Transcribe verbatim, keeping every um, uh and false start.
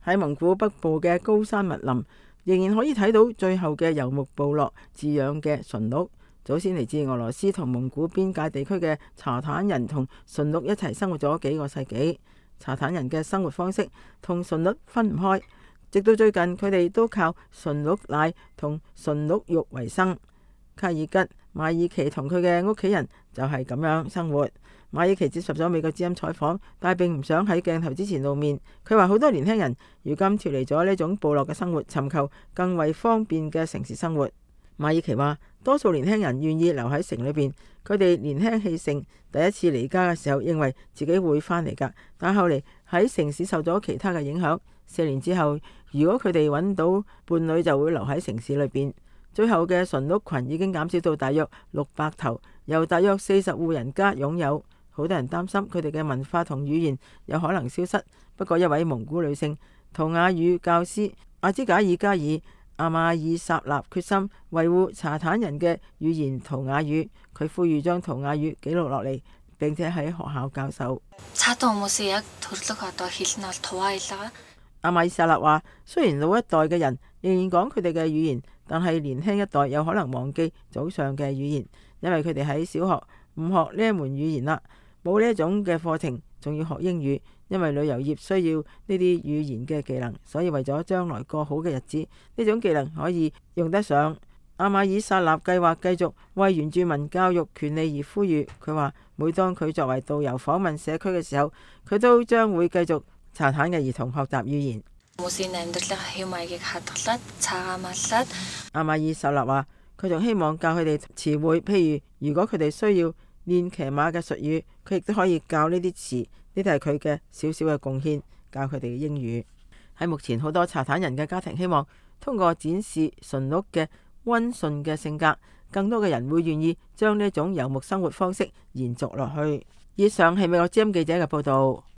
喺蒙古北部嘅高山密林，仍然可以睇到最後嘅游牧部落飼養嘅馴鹿。祖先嚟自俄羅斯同蒙古邊界地區嘅查坦人同馴鹿一齊生活咗幾個世紀。查坦人嘅生活方式同馴鹿分唔開，直到最近佢哋都靠馴鹿奶同馴鹿肉為生。卡爾吉馬爾奇同佢嘅屋企人就係咁樣生活。馬爾奇接受咗美國之音採訪，但係並唔想喺鏡頭之前露面。佢話好多年輕人如今脫離咗呢種部落嘅生活，尋求更為方便嘅城市生活。馬爾奇話多數年輕人願意留喺城裏邊，佢哋年輕氣盛，第一次離家嘅時候認為自己會返嚟㗎，但後嚟喺城市受咗其他嘅影響。四年之後，如果佢哋揾到伴侶，就會留喺城市裏邊。最後嘅馴鹿群已經減少到大約六百頭，由大約四十戶人家擁有。好多人擔心佢哋嘅文化同語言有可能消失。不過一位蒙古女性圖雅語教師阿茲賈爾加爾阿馬爾薩納決心維護查坦人嘅語言圖雅語，佢呼籲將圖雅語記錄落嚟，並且喺學校教授。阿馬爾薩納話：雖然老一代嘅人仍然講佢哋嘅語言，但係年輕一代有可能忘記早上嘅語言，因為佢哋喺小學唔學呢一門語言啦，冇呢一種嘅課程，仲要學英語。因為旅遊業需要呢啲語言嘅技能，所以為咗將來過好嘅日子，呢種技能可以用得上。阿馬爾薩納計劃繼續為原住民教育權利而呼籲。佢話每當佢作為導遊訪問社區嘅時候，佢都將會繼續查坦嘅兒童學習語言。阿馬爾薩納話佢仲希望教佢哋詞彙，譬如如果佢哋需要練騎馬嘅術語，佢亦都可以教呢啲詞。呢啲係佢嘅少少嘅貢獻，教佢哋嘅英語。喺目前好多查坦人嘅家庭希望通過展示馴鹿嘅溫順嘅性格，更多嘅人會願意將呢種游牧生活方式延續落去。以上係美國之音記者嘅報道。